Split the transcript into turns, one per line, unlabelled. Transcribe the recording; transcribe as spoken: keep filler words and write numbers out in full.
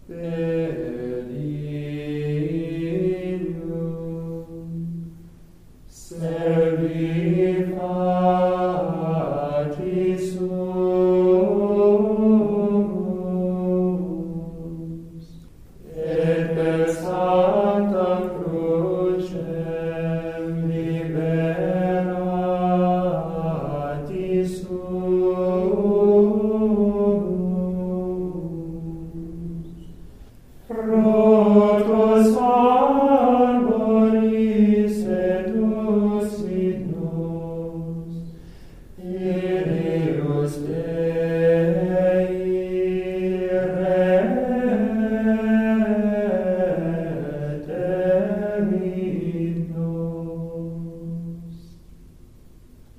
Delirium servi facis sumus, et per sanctam crucem liberati sumus. Fructus arboris edusit nos, Irius Dei.